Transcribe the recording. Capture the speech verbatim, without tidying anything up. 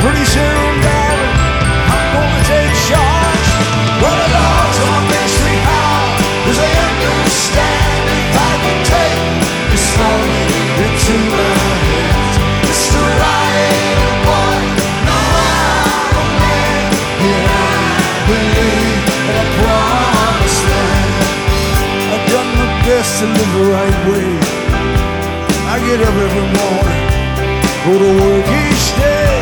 Pretty soon, Daddy, I'm gonna take charge. But the dogs on Main Street howl, 'cause they understand if I can take this moment into my hands. It's the right boy, no I'm a man. Yeah, I believe in a promised land. I've done my best to live the right way. I get up every morning, go to work each day.